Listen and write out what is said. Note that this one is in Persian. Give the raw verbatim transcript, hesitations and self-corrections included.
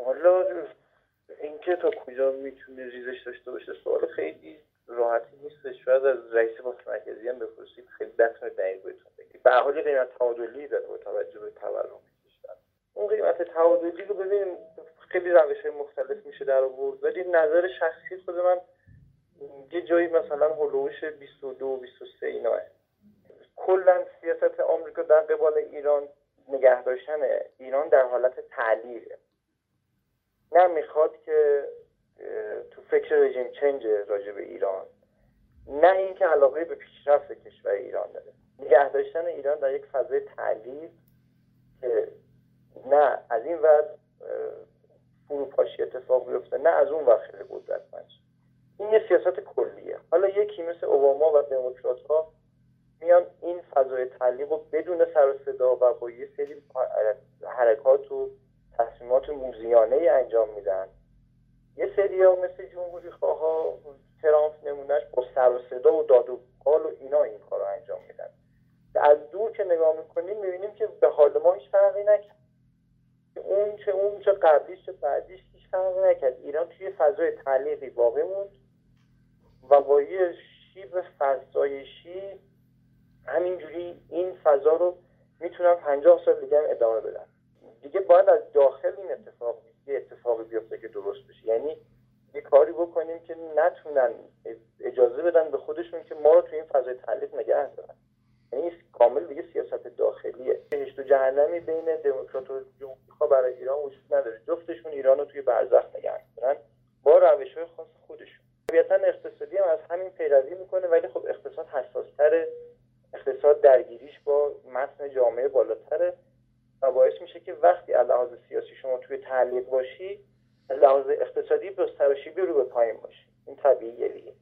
حالا اینکه تا کجا میتونه ریزش داشته باشه سوال خیلی راحتی نیست. شاید از رئیس بانک مرکزی هم بپرسید خیلی بتونه دقیق بهتون بگه. به هر حال قیمت تعادلی داره با توجه به تورم کشور. اون قیمت تعادلی رو ببین خیلی روش‌های مختلف میشه در آورد، ولی نظر شخصی خود من یه جایی مثلا هولوش بیست و دو بیست و سه ایناه. کلا سیاست آمریکا در قبال ایران نگه داشتن ایران در حالت تعلیقه. نه میخواد که تو فکر رژیم چنج راجع به ایران، نه اینکه علاقه به پیشرفت کشور ایران داره. نگه داشتن ایران در یک فضای تعلیق که نه از این ور فروپاشی اتفاق بیفته نه از اون ور خیلی قدرتمند شه. این یه سیاست کلیه. حالا یکی مثل اوباما و دموکرات‌ها میان این فضای تعلیق رو بدون سر و صدا و با یه سری حرکات و تصمیمات موذیانه انجام میدن. یه سری ها مثل جمهوری خواها ترامپ نمونهش با سر و صدا و داد و قال و اینا این کار رو انجام میدن. از دور که نگاه میکنیم میبینیم که به حال ما هیچ فرقی نکرد. اون چه اون چه قبلیش چه بعدیش هیچ فرقی نکرد. ایران توی فضای تعلیقی باقی موند و با یه شیب فرسایشی همینجوری این فضا رو میتونن پنجاه سال دیگه هم ادامه بدن. دیگه باید از داخل این اتفاق یه اتفاقی بیفته که درست بشه. یعنی یه کاری بکنیم که نتونن اجازه بدن به خودشون که ما رو تو این فضای تعلیق نگه دارن. یعنی کامل دیگه سیاست داخلیه. هیچ تو جهنمی بین دموکرات و جمهوری‌خواه برای ایران وجود نداره. جفتشون ایران رو توی برزخ نگه دارن با روش‌های خاص خودشون. طبیعتاً اقتصادی هم از همین پیروی میکنه، ولی خب اقتصاد حساس‌تره. اقتصاد درگیریش با متن جامعه بالاتره و باعث میشه که وقتی از لحاظ سیاسی شما توی تعلیق باشی، از لحاظ اقتصادی بستر و شیبی رو به پایین باشی. این طبیعیه دیگه.